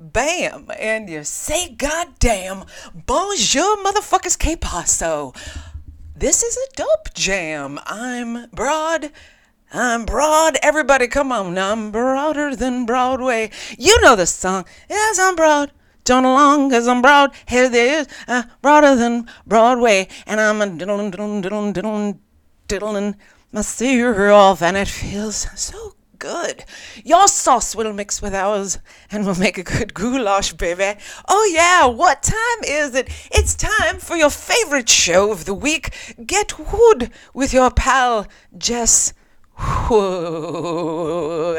bam, and you say goddamn, bonjour, motherfuckers, que paso. This is a dope jam. I'm broad. Everybody, come on. I'm broader than Broadway. You know the song. Yes, I'm broad. Don't along, cause I'm broad. Here there is, broader than Broadway. And I'm a diddling, diddling, diddling, diddling, diddling my cereal, and it feels so good. Your sauce will mix with ours and we'll make a good goulash, baby. Oh, yeah, what time is it? It's time for your favorite show of the week. Get wood with your pal, Jess Wood.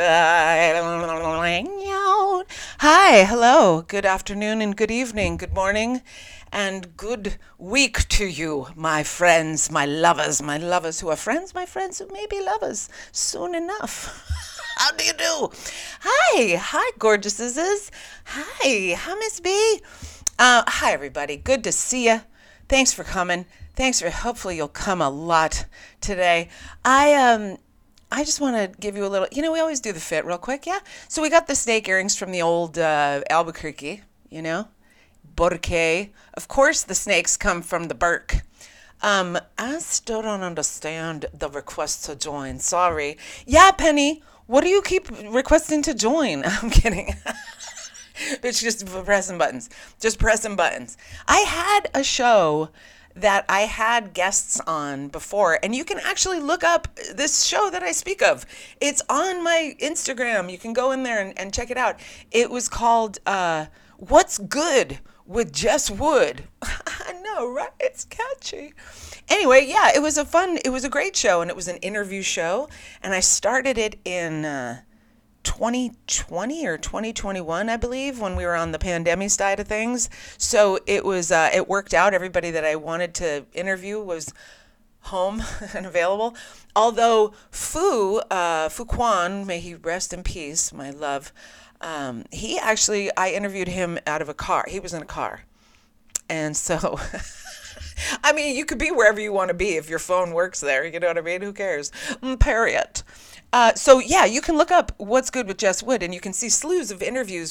Hi, hello, good afternoon and good evening, good morning, and good week to you, my friends, my lovers who are friends, my friends who may be lovers soon enough. How do you do? Hi, gorgeouses. Hi, Miss B. Hi, everybody. Good to see you. Thanks for coming. Hopefully you'll come a lot today. I just want to give you a little, we always do the fit real quick, yeah? So we got the snake earrings from the old Albuquerque, Borque. Of course, the snakes come from the Burke. I still don't understand the request to join. Sorry. Yeah, Penny, what do you keep requesting to join? I'm kidding. It's just pressing buttons. Just pressing buttons. I had a show that I had guests on before, and you can actually look up this show that I speak of. It's on my Instagram. You can go in there and check it out. It was called What's Good with Jess Wood. I know, right? It's catchy. Anyway, yeah, it was a great show, and it was an interview show, and I started it in 2020 or 2021, I believe, when we were on the pandemic side of things. So it worked out. Everybody that I wanted to interview was home and available. Although Fu Quan, may he rest in peace, my love, I interviewed him out of a car. He was in a car. And so, I mean, you could be wherever you want to be if your phone works there. You know what I mean? Who cares? Period. So yeah, you can look up What's Good with Jess Wood, and you can see slews of interviews.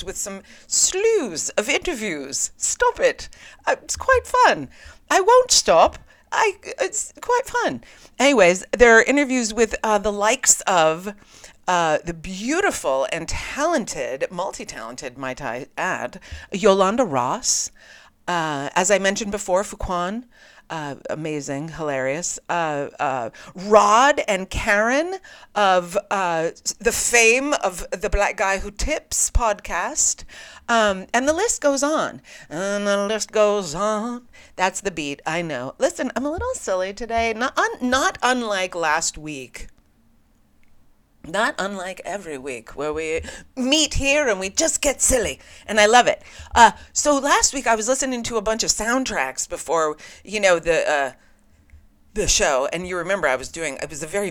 Stop it. It's quite fun. I won't stop. It's quite fun. Anyways, there are interviews with the likes of the beautiful and talented, multi-talented, might I add, Yolanda Ross. As I mentioned before, Fuquan, amazing, hilarious. Rod and Karen of the fame of the Black Guy Who Tips podcast. And the list goes on. And the list goes on. That's the beat, I know. Listen, I'm a little silly today. Not unlike last week. Not unlike every week where we meet here and we just get silly. And I love it. So last week I was listening to a bunch of soundtracks before, the show. And you remember it was very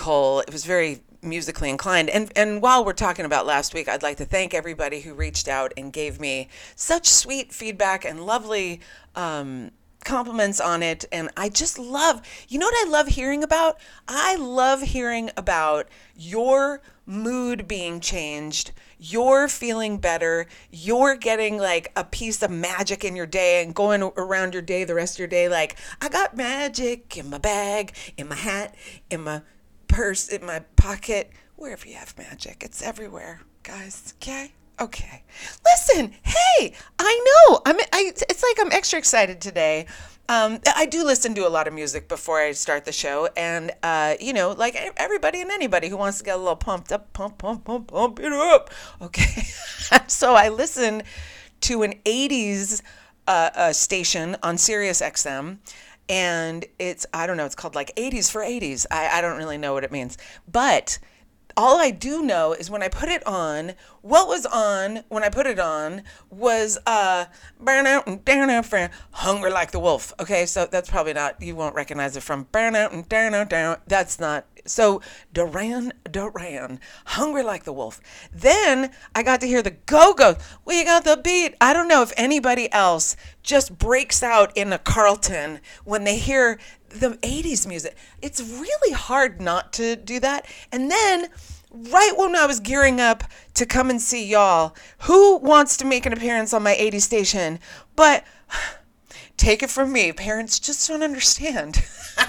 musically inclined. And while we're talking about last week, I'd like to thank everybody who reached out and gave me such sweet feedback and lovely compliments on it. And I just love, what I love hearing about? I love hearing about your mood being changed, you're feeling better, you're getting like a piece of magic in your day and going around your day, the rest of your day, like, I got magic in my bag, in my hat, in my purse, in my pocket, wherever you have magic. It's everywhere, guys. Okay. Listen, hey, I know. It's like I'm extra excited today. I do listen to a lot of music before I start the show, and like everybody and anybody who wants to get a little pumped up, pump it up. Okay, so I listen to an '80s station on Sirius XM. And it's called like 80s for 80s. I don't really know what it means, but all I do know is when I put it on, what was on when I put it on was Burn Out and Down Out for Hungry Like the Wolf. Okay, so that's probably not, you won't recognize it from Burn Out and Down Out Down. That's not. So Duran, Hungry Like the Wolf. Then I got to hear the Go-Go. We got the beat. I don't know if anybody else just breaks out in a Carlton when they hear the 80s music. It's really hard not to do that. And then right when I was gearing up to come and see y'all. Who wants to make an appearance on my 80 station? But take it from me, parents just don't understand.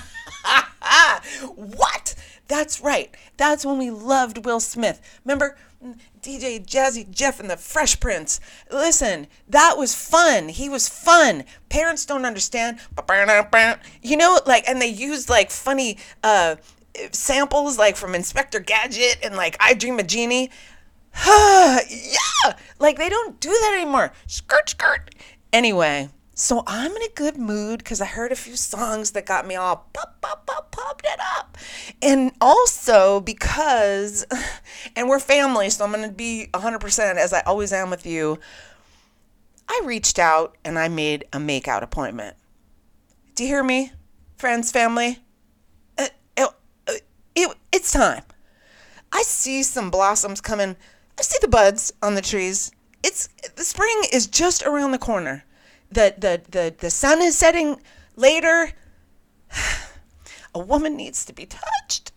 What? That's right. That's when we loved Will Smith. Remember DJ Jazzy Jeff and the Fresh Prince? Listen, that was fun. He was fun. Parents don't understand. You know, like, and they used like funny samples like from Inspector Gadget and like I Dream of Jeannie. Yeah, like they don't do that anymore. Skirt, skirt. Anyway, so I'm in a good mood because I heard a few songs that got me all popped it up. And also because, and we're family, so I'm going to be 100% as I always am with you. I reached out and I made a makeout appointment. Do you hear me, friends, family? It's time. I see some blossoms coming. I see the buds on the trees. The spring is just around the corner. The sun is setting later. A woman needs to be touched.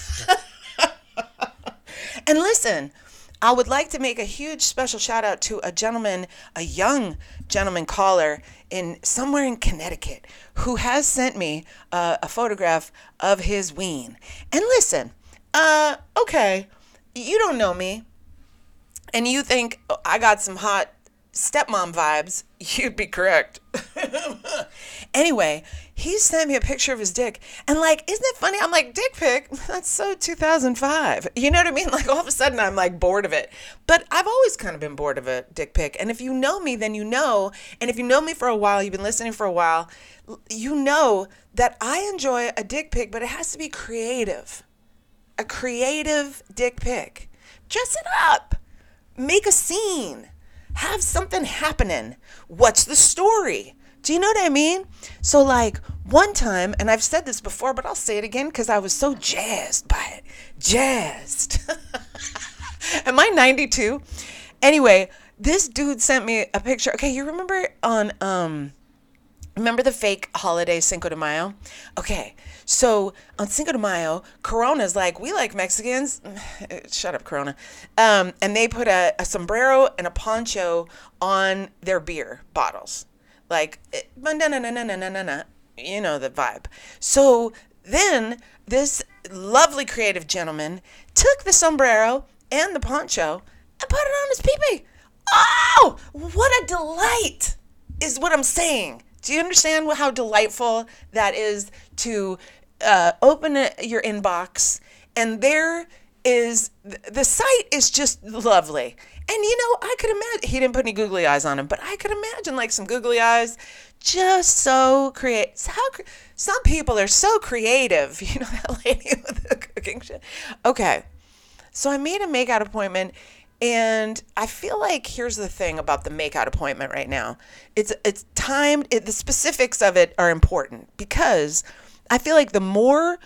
And listen, I would like to make a huge special shout out to a young gentleman caller somewhere in Connecticut who has sent me a photograph of his ween. And listen, okay, you don't know me and you think I got some hot stepmom vibes, you'd be correct. Anyway, he sent me a picture of his dick. And like, isn't it funny? I'm like, dick pic? That's so 2005. You know what I mean? Like all of a sudden I'm like bored of it. But I've always kind of been bored of a dick pic. And if you know me, then you know. And if you know me for a while, you've been listening for a while, you know that I enjoy a dick pic, but it has to be creative. A creative dick pic. Dress it up. Make a scene. Have something happening. What's the story? Do you know what I mean? So like one time, and I've said this before, but I'll say it again because I was so jazzed by it. Jazzed. Am I 92? Anyway, this dude sent me a picture. Okay, you remember remember the fake holiday Cinco de Mayo? Okay, so on Cinco de Mayo, Corona's like, we like Mexicans. Shut up, Corona. And they put a sombrero and a poncho on their beer bottles. Like, you know the vibe. So then this lovely creative gentleman took the sombrero and the poncho and put it on his pee-pee. Oh, what a delight is what I'm saying. Do you understand how delightful that is to open your inbox and there is, the site is just lovely. And you know, I could imagine, he didn't put any googly eyes on him, but I could imagine like some googly eyes, just so creative. Some people are so creative. You know that lady with the cooking shit? Okay, so I made a makeout appointment. And I feel like here's the thing about the makeout appointment right now. It's timed. The specifics of it are important because I feel like the more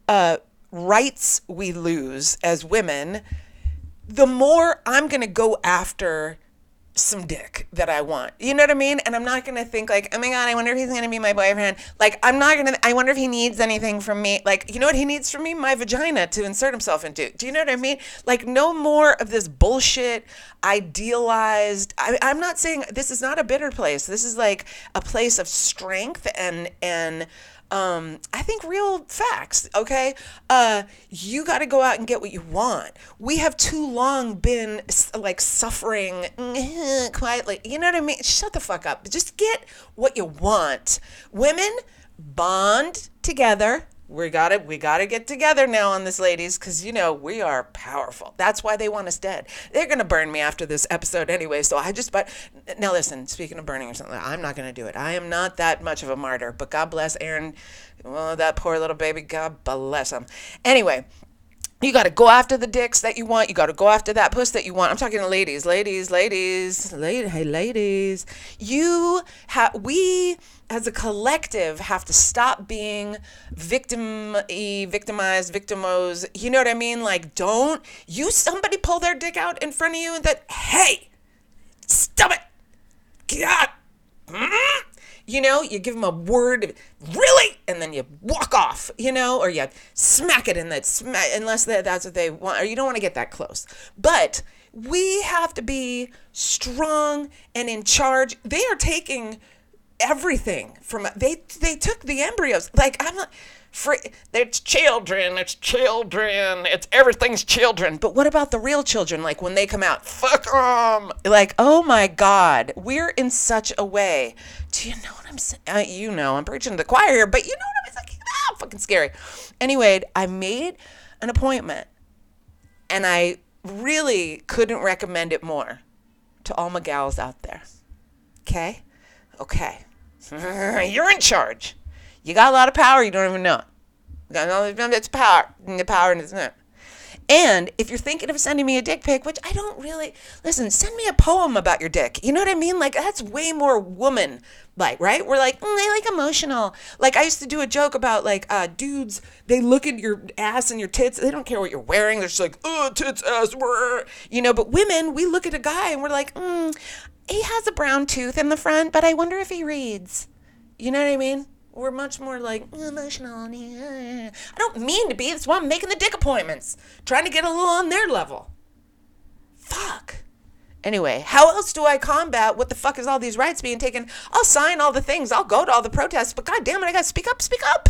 rights we lose as women, the more I'm going to go after some dick that I want. You know what I mean? And I'm not going to think like, oh my God, I wonder if he's going to be my boyfriend. Like, I wonder if he needs anything from me. Like, you know what he needs from me? My vagina to insert himself into. Do you know what I mean? Like, no more of this bullshit, idealized. I'm not saying, this is not a bitter place. This is like a place of strength and I think real facts, okay? You got to go out and get what you want. We have too long been like suffering quietly. You know what I mean? Shut the fuck up. Just get what you want. Women, bond together. We gotta get together now on this, ladies, because you know we are powerful. That's why they want us dead. They're gonna burn me after this episode anyway. So but now listen. Speaking of burning or something, I'm not gonna do it. I am not that much of a martyr. But God bless Aaron. Well, that poor little baby. God bless him. Anyway. You got to go after the dicks that you want. You got to go after that puss that you want. I'm talking to ladies. Hey, ladies. We as a collective have to stop being victimized, victimos. You know what I mean? Like, don't somebody pull their dick out in front of you and hey, stop it. God. You give them a word, really, and then you walk off, or you smack it in that smack, unless that's what they want, or you don't want to get that close. But we have to be strong and in charge. They are taking everything from, they took the embryos. Like, I'm not, it's children, it's everything's children. But what about the real children? Like when they come out, fuck them. Like, oh my God, we're in such a way. Do you know what I'm saying? I'm preaching to the choir here, but you know what I'm saying? Fucking scary. Anyway, I made an appointment and I really couldn't recommend it more to all my gals out there. Okay? Okay. You're in charge. You got a lot of power, you don't even know. It's power. The power is not. And if you're thinking of sending me a dick pic, which I don't really, listen, send me a poem about your dick. You know what I mean? Like, that's way more woman-like, right? We're like, they like emotional. Like, I used to do a joke about, like, dudes, they look at your ass and your tits. They don't care what you're wearing. They're just like, tits, ass, but women, we look at a guy and we're like, he has a brown tooth in the front, but I wonder if he reads. You know what I mean? We're much more like emotional. I don't mean to be. That's why I'm making the dick appointments. Trying to get a little on their level. Fuck. Anyway, how else do I combat what the fuck is all these rights being taken? I'll sign all the things. I'll go to all the protests. But God damn it, I gotta speak up. Speak up.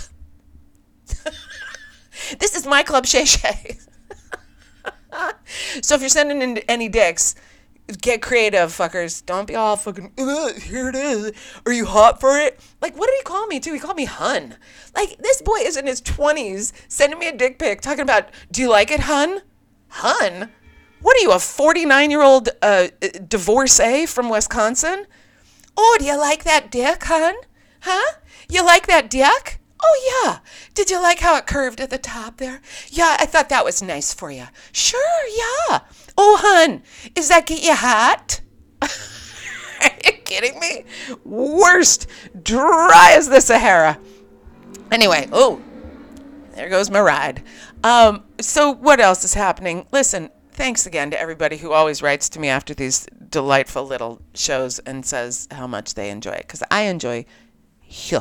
This is my club, Shay Shay. So if you're sending in any dicks, get creative, fuckers. Don't be all fucking, here it is. Are you hot for it? Like, what did he call me, too? He called me hun. Like, this boy is in his 20s sending me a dick pic talking about, do you like it, hun? Hun? What are you, a 49-year-old divorcee from Wisconsin? Oh, do you like that dick, hun? Huh? You like that dick? Oh, yeah. Did you like how it curved at the top there? Yeah, I thought that was nice for you. Sure, yeah. Oh, hun, does that get you hot? Are you kidding me? Worst, dry as the Sahara. Anyway, there goes my ride. So what else is happening? Listen, thanks again to everybody who always writes to me after these delightful little shows and says how much they enjoy it, because I enjoy you.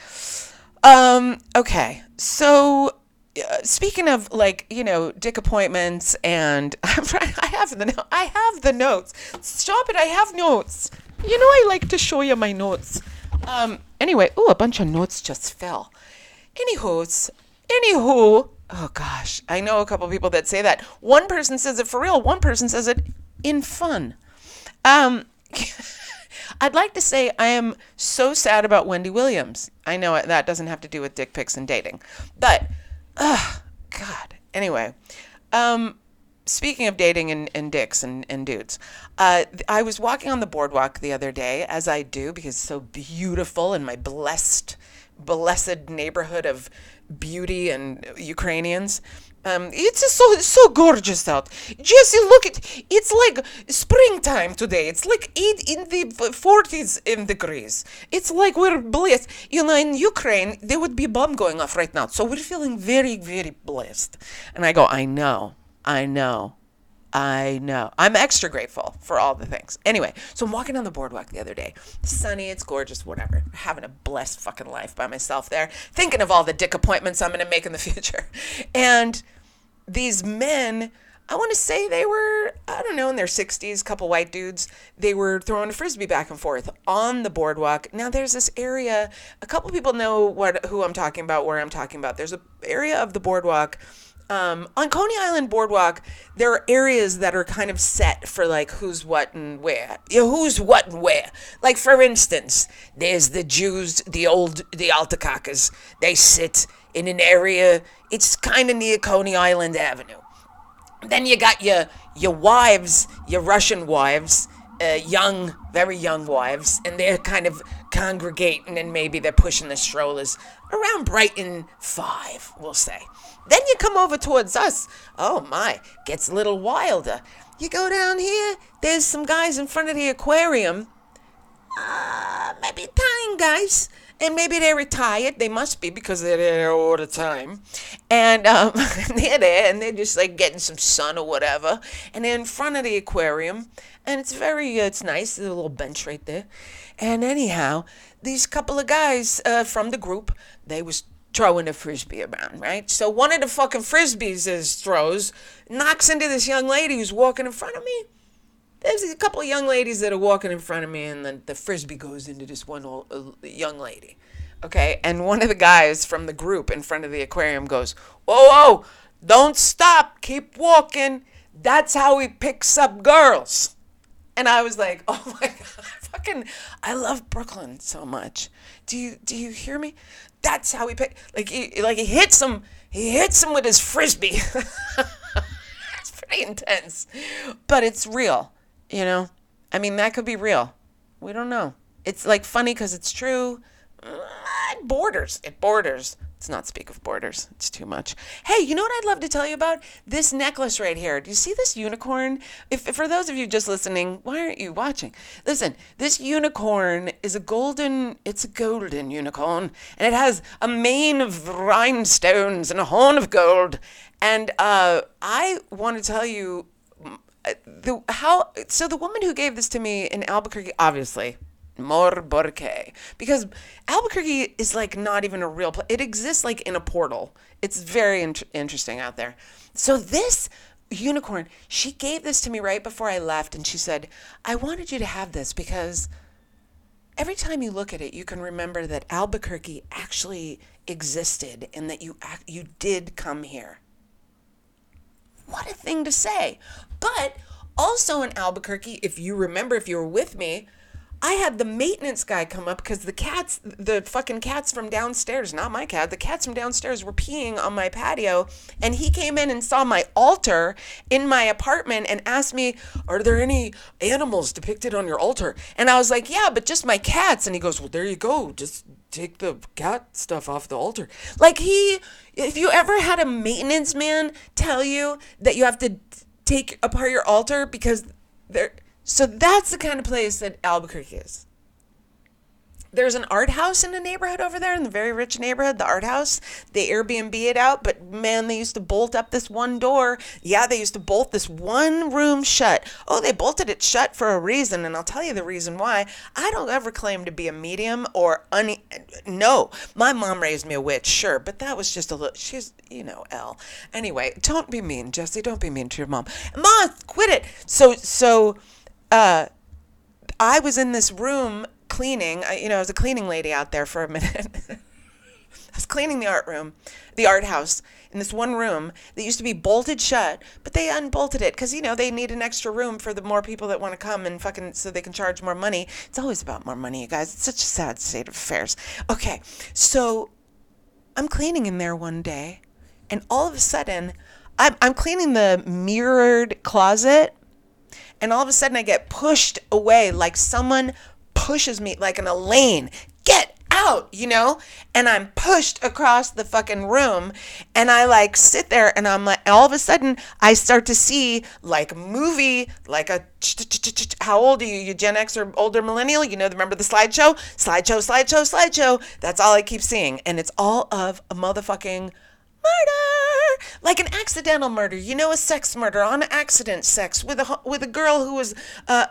Okay, so speaking of, like, dick appointments, and I have the notes. Stop it, I have notes. I like to show you my notes. Anyway, a bunch of notes just fell. Anywho, oh gosh, I know a couple people that say that. One person says it for real, one person says it in fun. I'd like to say I am so sad about Wendy Williams. I know that doesn't have to do with dick pics and dating. But, God. Anyway, speaking of dating and dicks and dudes, I was walking on the boardwalk the other day, as I do, because it's so beautiful in my blessed neighborhood of beauty and Ukrainians. It's just so gorgeous out. Jesse, look it's like springtime today. It's like 8 in the 40s degrees. It's like we're blessed. In Ukraine, there would be a bomb going off right now. So we're feeling very, very blessed. And I go, I know. I'm extra grateful for all the things. Anyway, so I'm walking on the boardwalk the other day. It's sunny, it's gorgeous, whatever. Having a blessed fucking life by myself there. Thinking of all the dick appointments I'm going to make in the future. And these men, I want to say they were, I don't know, in their 60s, couple white dudes. They were throwing a frisbee back and forth on the boardwalk. Now there's this area, a couple people know who I'm talking about, where I'm talking about. There's an area of the boardwalk. On Coney Island Boardwalk, there are areas that are kind of set for, like, who's what and where. Who's what and where. Like, for instance, there's the Jews, the Altacakas. They sit in an area, it's kind of near Coney Island Avenue. Then you got your wives, your Russian wives, young, very young wives, and they're kind of congregating, and maybe they're pushing the strollers around Brighton 5, we'll say. Then you come over towards us. Oh my, gets a little wilder. You go down here, there's some guys in front of the aquarium. Maybe Italian guys. And maybe they're retired. They must be because they're there all the time. And they're there and they're just like getting some sun or whatever. And they're in front of the aquarium. And it's nice. There's a little bench right there. And anyhow, these couple of guys from the group, they was throwing a frisbee around, right? So one of the fucking frisbees is throws knocks into this young lady who's walking in front of me. There's a couple of young ladies that are walking in front of me, and then the frisbee goes into this one young lady. Okay, and one of the guys from the group in front of the aquarium goes, "Whoa, whoa, don't stop, keep walking. That's how he picks up girls." And I was like, "Oh my god, I love Brooklyn so much. Do you hear me? That's how he pick. He hits him. He hits him with his frisbee. It's pretty intense, but it's real." I mean, that could be real. We don't know. It's like funny because it's true. It borders. Let's not speak of borders. It's too much. Hey, you know what I'd love to tell you about? This necklace right here. Do you see this unicorn? If for those of you just listening, why aren't you watching? Listen, this unicorn is it's a golden unicorn, and it has a mane of rhinestones and a horn of gold. And I want to tell you the woman who gave this to me in Albuquerque, obviously, Morborque, because Albuquerque is like not even a real place. It exists like in a portal. It's very interesting out there. So this unicorn, she gave this to me right before I left, and she said, "I wanted you to have this because every time you look at it, you can remember that Albuquerque actually existed and that you did come here." What a thing to say. But also in Albuquerque, if you remember, if you were with me, I had the maintenance guy come up because the fucking cats from downstairs, not my cat, the cats from downstairs were peeing on my patio. And he came in and saw my altar in my apartment and asked me, "Are there any animals depicted on your altar?" And I was like, "Yeah, but just my cats." And he goes, "Well, there you go. Just take the cat stuff off the altar." If you ever had a maintenance man tell you that you have to take apart your altar because so that's the kind of place that Albuquerque is. There's an art house in the neighborhood over there, in the very rich neighborhood, the art house. They Airbnb it out, but man, they used to bolt up this one door. Yeah, they used to bolt this one room shut. Oh, they bolted it shut for a reason, and I'll tell you the reason why. I don't ever claim to be a medium no. My mom raised me a witch, sure, but that was just a little, she's, Elle. Anyway, don't be mean, Jesse, don't be mean to your mom. Mom, quit it. So, I was in this room cleaning. I was a cleaning lady out there for a minute. I was cleaning the art house in this one room that used to be bolted shut, but they unbolted it because, they need an extra room for the more people that want to come and so they can charge more money. It's always about more money, you guys. It's such a sad state of affairs. Okay, so I'm cleaning in there one day, and all of a sudden, I'm cleaning the mirrored closet, and all of a sudden I get pushed away like someone pushes me like in a lane. Get out, and I'm pushed across the fucking room, and I sit there, and I'm like, all of a sudden I start to see like movie, like a, how old are you? You Gen X or older millennial? Remember the slideshow? Slideshow. That's all I keep seeing, and it's all of a motherfucking murder, like an accidental murder, a sex murder on accident sex with a girl who was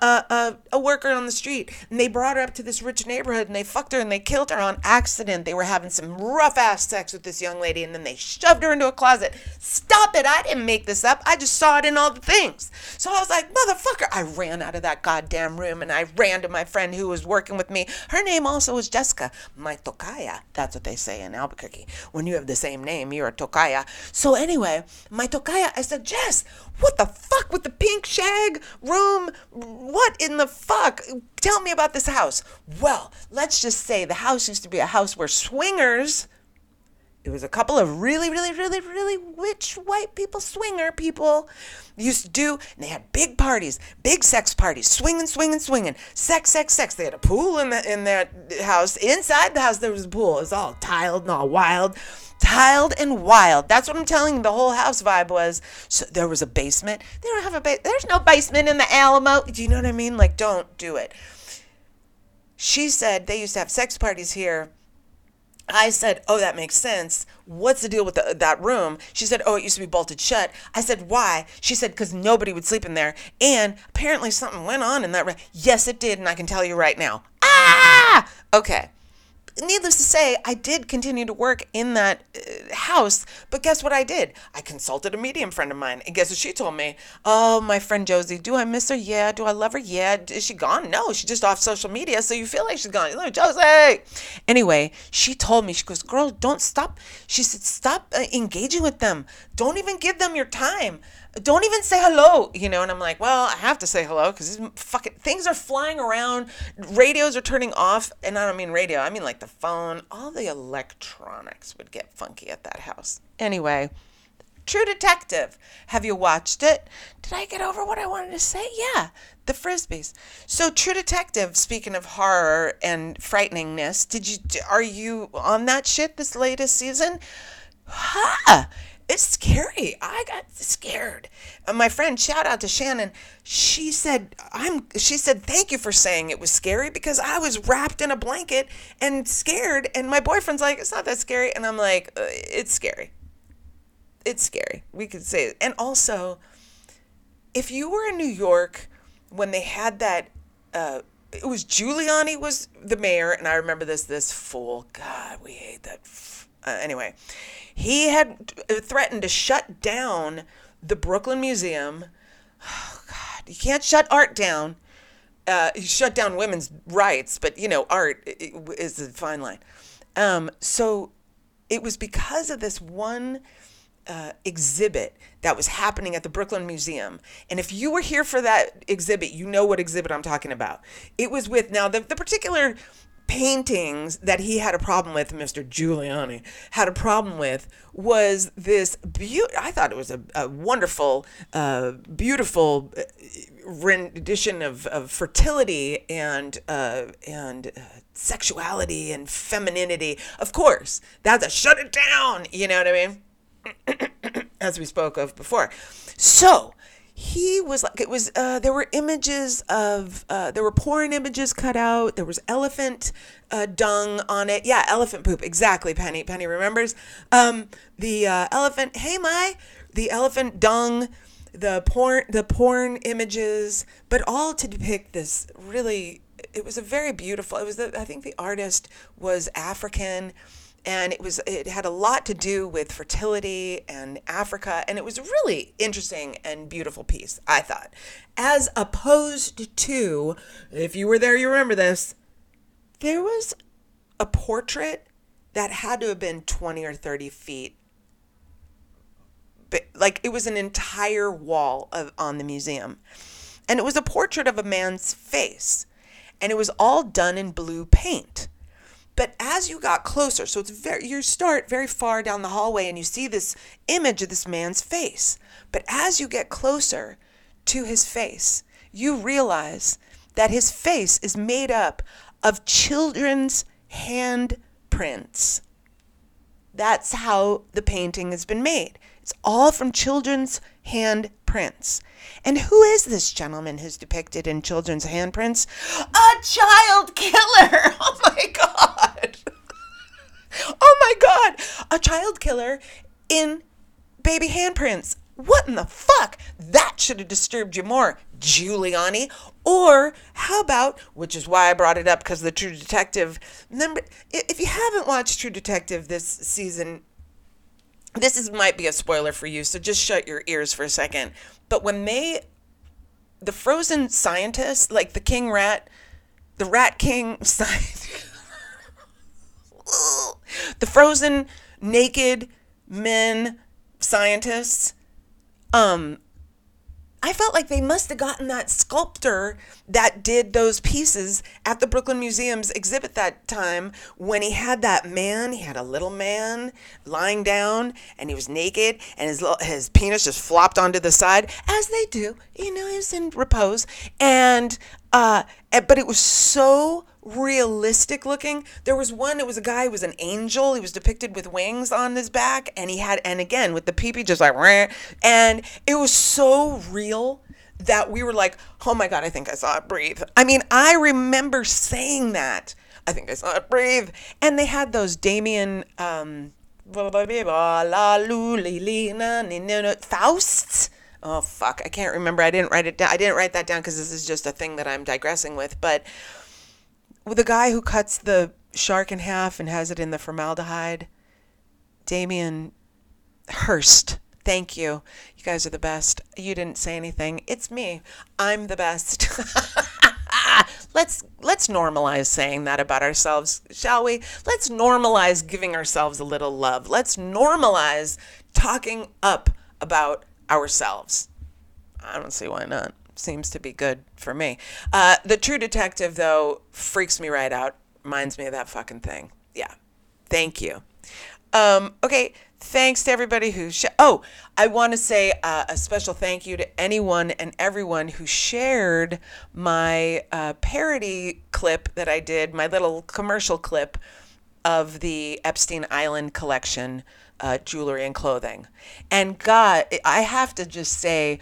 a worker on the street, and they brought her up to this rich neighborhood and they fucked her and they killed her on accident. They were having some rough ass sex with this young lady, and then they shoved her into a closet. Stop it, I didn't make this up, I just saw it in all the things. So I was like, motherfucker, I ran out of that goddamn room and I ran to my friend who was working with me. Her name also was Jessica, my tocaya. That's what they say in Albuquerque. When you have the same name, you're a tocaya. So anyway, my tocaya, I said, "Jess, what the fuck with the pink shag room? What in the fuck? Tell me about this house." Well, let's just say the house used to be a house where swingers, it was a couple of really, really, really, really rich white people, swinger people, used to do, and they had big parties, big sex parties, swinging, sex. They had a pool in that house. Inside the house, there was a pool. It was all tiled and all wild. Tiled and wild. That's what I'm telling you. The whole house vibe was. So there was a basement. They don't have there's no basement in the Alamo. Do you know what I mean? Like, don't do it. She said they used to have sex parties here I said, "Oh, that makes sense. What's the deal with that room?" She said, "Oh, it used to be bolted shut." I said, "Why?" She said, "Because nobody would sleep in there. And apparently something went on in that room." Yes, it did. And I can tell you right now. Ah! Okay. Needless to say, I did continue to work in that house, but guess what I did? I consulted a medium friend of mine, and guess what she told me? Oh, my friend Josie, do I miss her? Yeah. Do I love her? Yeah. Is she gone? No, she's just off social media, so you feel like she's gone. Like, Josie! Anyway, she told me, she goes, "Girl, don't stop." She said, "Stop engaging with them. Don't even give them your time. Don't even say hello, and I'm like, well, I have to say hello because these fucking things are flying around. Radios are turning off. And I don't mean radio, I mean like the phone. All the electronics would get funky at that house. Anyway, True Detective. Have you watched it? Did I get over what I wanted to say? Yeah, the Frisbees. So True Detective, speaking of horror and frighteningness, are you on that shit this latest season? Ha! It's scary. I got scared. My friend, shout out to Shannon. She said thank you for saying it was scary because I was wrapped in a blanket and scared, and my boyfriend's like, "It's not that scary." And I'm like, "It's scary. It's scary." We could say it. And also, if you were in New York when they had that, it was Giuliani was the mayor, and I remember this fool. God, we hate that. Anyway, he had threatened to shut down the Brooklyn Museum. Oh God, you can't shut art down. You shut down women's rights, but art is a fine line. So it was because of this one exhibit that was happening at the Brooklyn Museum. And if you were here for that exhibit, you know what exhibit I'm talking about. It was with, now the particular paintings that he had a problem with, Mr. Giuliani had a problem with, was this I thought it was a wonderful, beautiful rendition of fertility and sexuality and femininity. Of course, that's a shut it down. You know what I mean? As we spoke of before. So he was like, it was, there were images of, there were porn images cut out. There was elephant dung on it. Yeah, elephant poop. Exactly, Penny. Penny remembers. The elephant, hey, the elephant dung, the porn images, but all to depict this really, it was a very beautiful, I think the artist was African, and it had a lot to do with fertility and Africa, and it was a really interesting and beautiful piece, I thought. As opposed to, if you were there, you remember this, there was a portrait that had to have been 20 or 30 feet. Like, it was an entire wall on the museum. And it was a portrait of a man's face. And it was all done in blue paint. But as you got closer, so you start very far down the hallway and you see this image of this man's face. But as you get closer to his face, you realize that his face is made up of children's handprints. That's how the painting has been made. It's all from children's handprints. And who is this gentleman who's depicted in children's handprints? A child killer! Oh my God! Oh my God! A child killer in baby handprints. What in the fuck? That should have disturbed you more, Giuliani. Or how about, which is why I brought it up, because the True Detective, remember, if you haven't watched True Detective this season, might be a spoiler for you, so just shut your ears for a second. But when the frozen scientists, like the king rat, the rat king, the frozen naked men scientists, I felt like they must have gotten that sculptor that did those pieces at the Brooklyn Museum's exhibit that time when he had a little man lying down and he was naked and his penis just flopped onto the side, as they do, he was in repose. But it was so realistic looking. It was a guy who was an angel. He was depicted with wings on his back, and again, with the pee-pee just like, and it was so real that we were like, oh my God, I think I saw it breathe. I mean, I remember saying that I think I saw it. Breathe. And they had those Damien, Fausts. Oh fuck, I can't remember. I didn't write it down. I didn't write that down because this is just a thing that I'm digressing with. But with the guy who cuts the shark in half and has it in the formaldehyde, Damien Hirst. Thank you. You guys are the best. You didn't say anything. It's me. I'm the best. Let's normalize saying that about ourselves, shall we? Let's normalize giving ourselves a little love. Let's normalize talking up about ourselves. I don't see why not. Seems to be good for me. The True Detective, though, freaks me right out. Reminds me of that fucking thing. Yeah. Thank you. Okay. Thanks to everybody who I want to say a special thank you to anyone and everyone who shared my parody clip that I did, my little commercial clip of the Epstein Island collection, jewelry and clothing. And God, I have to just say,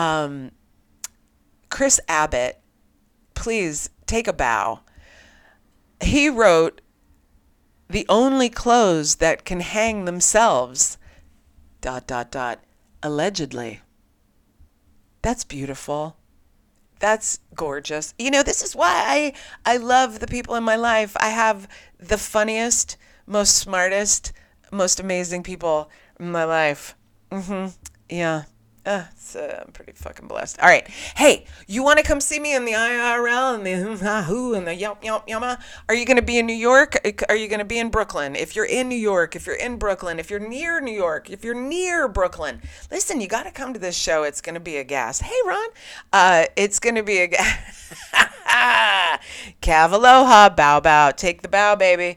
Chris Abbott, please take a bow. He wrote, "The only clothes that can hang themselves, ... allegedly." That's beautiful. That's gorgeous. You know, this is why I love the people in my life. I have the funniest, most smartest, most amazing people in my life. Yeah. I'm pretty fucking blessed. All right. Hey, you want to come see me in the IRL and the and the yama? Are you going to be in New York? Are you going to be in Brooklyn? If you're in New York, if you're in Brooklyn, if you're near New York, if you're near Brooklyn, listen, you got to come to this show. It's going to be a gas. Hey, Ron. It's going to be a gas. Cavaloha, bow, bow. Take the bow, baby.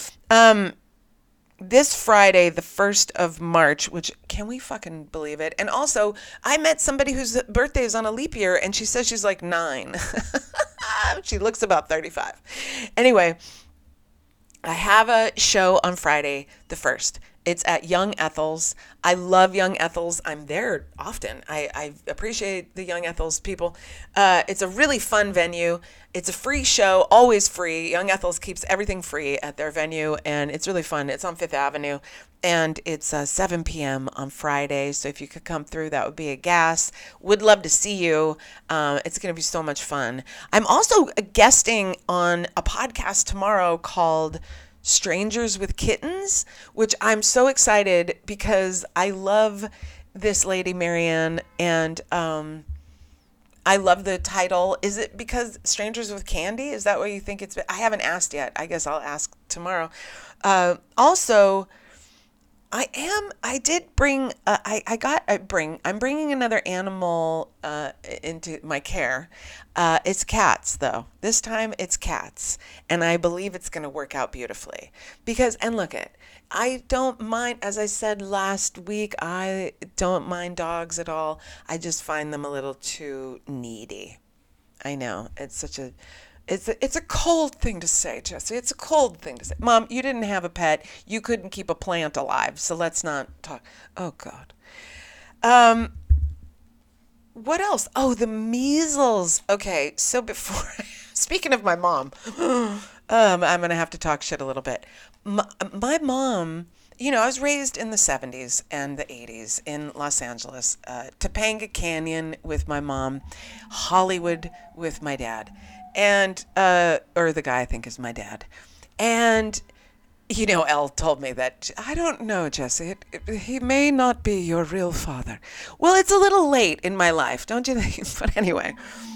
This Friday, the 1st of March, which, can we fucking believe it? And also, I met somebody whose birthday is on a leap year, and she says she's like 9. She looks about 35. Anyway, I have a show on Friday, the 1st. It's at Young Ethel's. I love Young Ethel's. I'm there often. I appreciate the Young Ethel's people. It's a really fun venue. It's a free show, always free. Young Ethel's keeps everything free at their venue, and it's really fun. It's on Fifth Avenue, and it's 7 p.m. on Friday. So if you could come through, that would be a gas. Would love to see you. It's going to be so much fun. I'm also guesting on a podcast tomorrow called Strangers with Kittens, which I'm so excited because I love this lady, Marianne, and I love the title. Is it because Strangers with Candy? Is that what you think it's been? I haven't asked yet. I guess I'll ask tomorrow. Also, I'm bringing another animal into my care. It's cats, though. This time it's cats. And I believe it's going to work out beautifully. And look it, I don't mind, as I said last week, I don't mind dogs at all. I just find them a little too needy. I know, it's a cold thing to say, Jesse. It's a cold thing to say. Mom, you didn't have a pet. You couldn't keep a plant alive. So let's not talk. Oh, God. What else? Oh, the measles. Okay, so speaking of my mom, I'm going to have to talk shit a little bit. My mom, I was raised in the 70s and the 80s in Los Angeles. Topanga Canyon with my mom. Hollywood with my dad. And, or the guy I think is my dad. And, Elle told me that, I don't know, Jesse, he may not be your real father. Well, it's a little late in my life, don't you think? But anyway,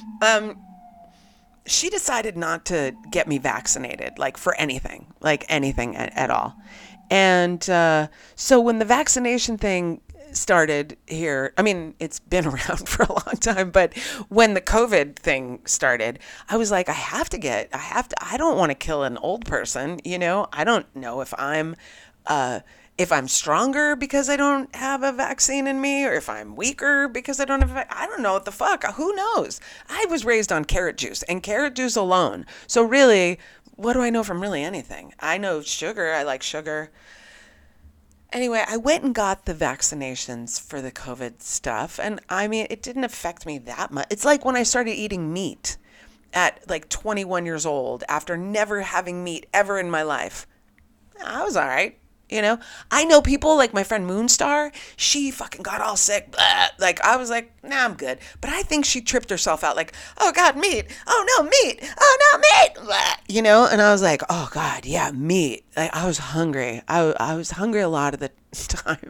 she decided not to get me vaccinated, for anything at all. And so when the vaccination thing started here, I mean, it's been around for a long time, but when the COVID thing started, I was like, I don't want to kill an old person, I don't know if I'm stronger because I don't have a vaccine in me, or if I'm weaker because I don't have I don't know what the fuck. Who knows? I was raised on carrot juice and carrot juice alone. So really, what do I know from really anything? I know sugar. I like sugar. Anyway, I went and got the vaccinations for the COVID stuff. And I mean, it didn't affect me that much. It's like when I started eating meat. at like 21 years old after never having meat ever in my life. I was all right. I know people like my friend Moonstar, she fucking got all sick. Blah. Like, I was like, nah, I'm good. But I think she tripped herself out like, oh God, meat. Oh no, meat. Oh no, meat. Blah. And I was like, oh God, yeah, meat. Like, I was hungry. I was hungry a lot of the time.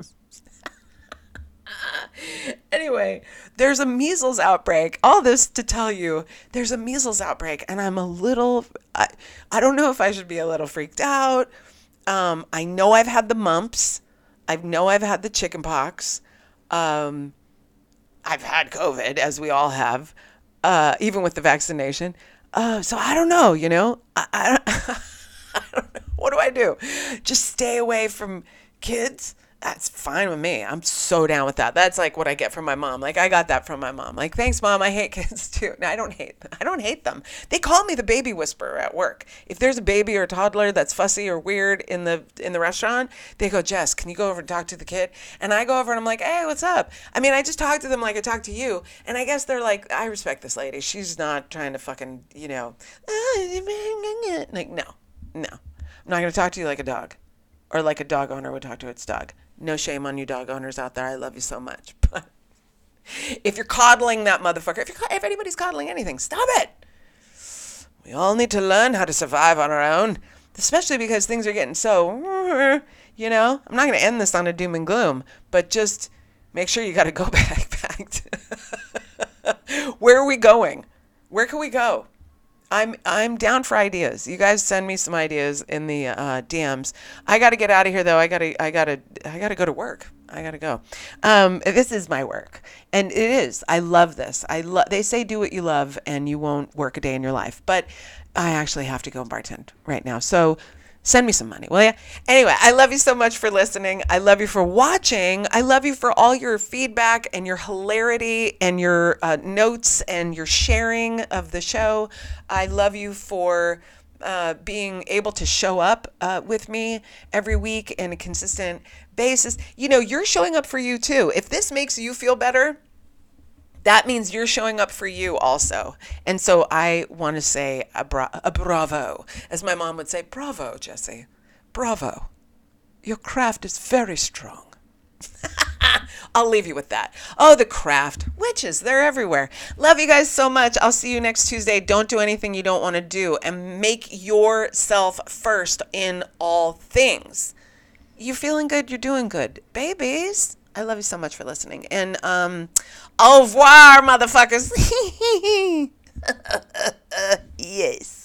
Anyway, there's a measles outbreak. All this to tell you, there's a measles outbreak, and I'm a little, I don't know if I should be a little freaked out. I know I've had the mumps. I know I've had the chicken pox. I've had COVID, as we all have, even with the vaccination. So I don't know, I don't know. What do I do? Just stay away from kids? That's fine with me. I'm so down with that. That's like what I get from my mom. Like, I got that from my mom. Like, thanks, Mom. I hate kids too. No, I don't hate them. They call me the baby whisperer at work. If there's a baby or a toddler that's fussy or weird in the restaurant, they go, Jess, can you go over and talk to the kid? And I go over and I'm like, hey, what's up? I mean, I just talk to them like I talk to you. And I guess they're like, I respect this lady. She's not trying to fucking, like, no. I'm not going to talk to you like a dog, or like a dog owner would talk to its dog. No shame on you dog owners out there. I love you so much. But if you're coddling that motherfucker, if anybody's coddling anything, stop it. We all need to learn how to survive on our own, especially because things are getting so, I'm not going to end this on a doom and gloom, but just make sure you got to go back to where are we going? Where can we go? I'm down for ideas. You guys send me some ideas in the DMs. I got to get out of here though. I got to go to work. I got to go. This is my work, and it is. I love this. They say do what you love, and you won't work a day in your life. But I actually have to go and bartend right now. So send me some money, will you? Anyway, I love you so much for listening. I love you for watching. I love you for all your feedback and your hilarity and your notes and your sharing of the show. I love you for being able to show up with me every week in a consistent basis. You're showing up for you too. If this makes you feel better, that means you're showing up for you also. And so I want to say a bravo. As my mom would say, bravo, Jesse. Bravo. Your craft is very strong. I'll leave you with that. Oh, the craft. Witches, they're everywhere. Love you guys so much. I'll see you next Tuesday. Don't do anything you don't want to do, and make yourself first in all things. You're feeling good. You're doing good. Babies. I love you so much for listening. And au revoir, motherfuckers. Yes.